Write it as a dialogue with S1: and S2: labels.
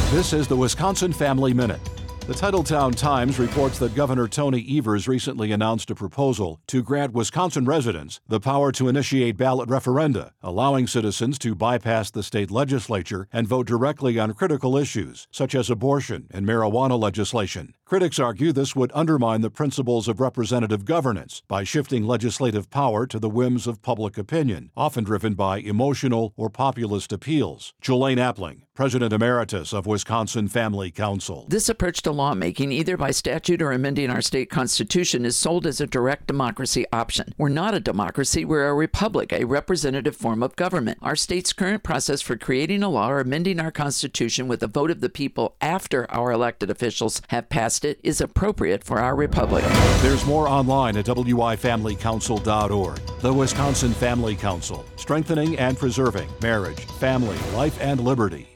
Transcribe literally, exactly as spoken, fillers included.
S1: This is the Wisconsin Family Minute. The Titletown Times reports that Governor Tony Evers recently announced a proposal to grant Wisconsin residents the power to initiate ballot referenda, allowing citizens to bypass the state legislature and vote directly on critical issues, such as abortion and marijuana legislation. Critics argue this would undermine the principles of representative governance by shifting legislative power to the whims of public opinion, often driven by emotional or populist appeals. Jolene Appling, President Emeritus of Wisconsin Family Council.
S2: This approach to lawmaking, either by statute or amending our state constitution, is sold as a direct democracy option. We're not a democracy, we're a republic, a representative form of government. Our state's current process for creating a law or amending our constitution with a vote of the people after our elected officials have passed it is appropriate for our republic.
S1: There's more online at w i family council dot org. The Wisconsin Family Council, strengthening and preserving marriage, family, life, and liberty.